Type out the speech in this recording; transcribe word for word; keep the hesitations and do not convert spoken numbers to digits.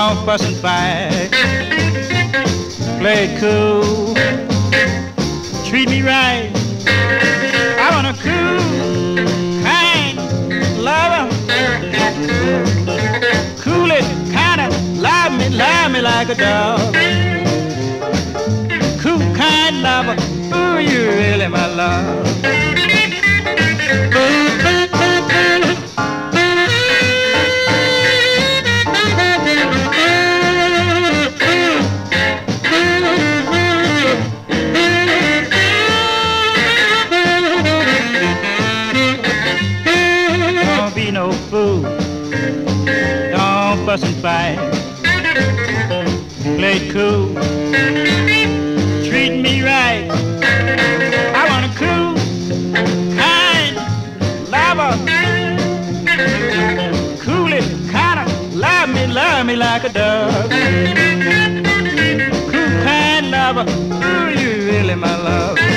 Don't fuss and fight. Play it cool. Treat me right. I want a cool, kind lover. Cool it, kinda love me, love me like a dog. Cool, kind lover. Ooh, you really my love. Don't be no fool. Don't fuss and fight. Play it cool. Treat me right. I want a cool, kind lover. Cool it, kinda love me, love me like a dove. Cool, kind lover. Ooh, you really my love.